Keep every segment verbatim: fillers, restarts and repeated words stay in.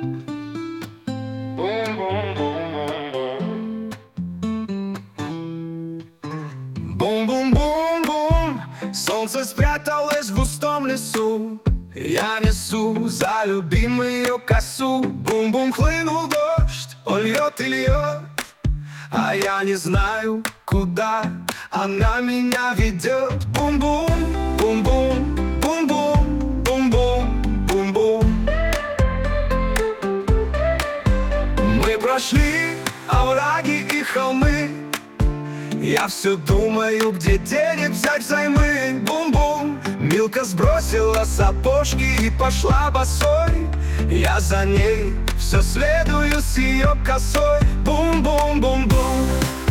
Бум-бум-бум-бум, солнце спряталось в густом лесу. Я несу за любимую косу. Бум-бум, хлынул дождь, он льет и льет, а я не знаю, куда она меня ведет. Бум-бум, бум-бум, бум-бум, бум-бум, бум-бум. Мы прошли овраги и холмы. Я все думаю, где денег взять взаймы. Бум-бум, Милка сбросила сапожки и пошла босой. Я за ней все следую с ее косой. Бум-бум-бум-бум.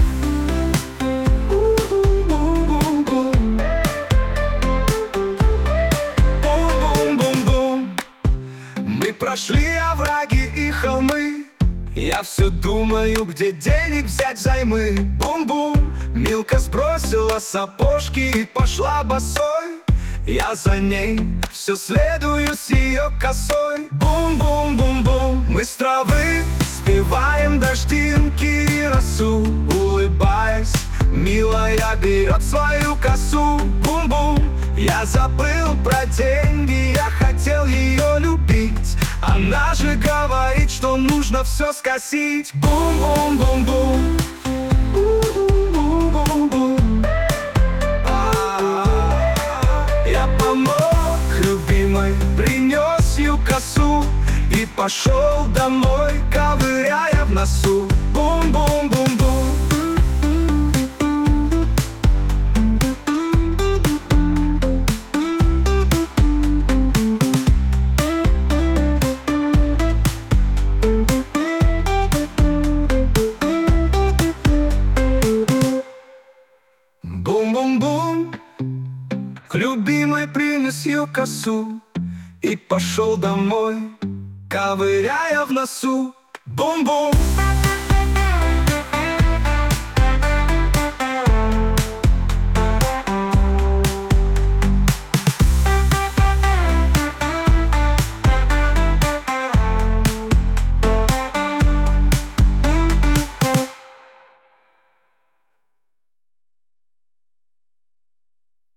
Бум-бум-бум-бум. Мы прошли овраги и холмы. Я все думаю, где денег взять взаймы. Бум-бум, Милка сбросила сапожки и пошла босой. Я за ней все следую с ее косой. Бум-бум-бум-бум. Мы с травы спеваем дождинки и росу. Улыбаясь, милая берет свою косу. Бум-бум. Я забыл про деньги, я хотел ее любить. Она же говорит, что нужно все скосить. Бум-бум-бум-бум. Бум-бум-бум-бум. Я помог любимой, принес ее косу и пошел домой, ковыряя в носу. Бум-бум-бум-бум. Бум-бум-бум, к любимой принес ее косу и пошел домой, ковыряя в носу. Бум-бум.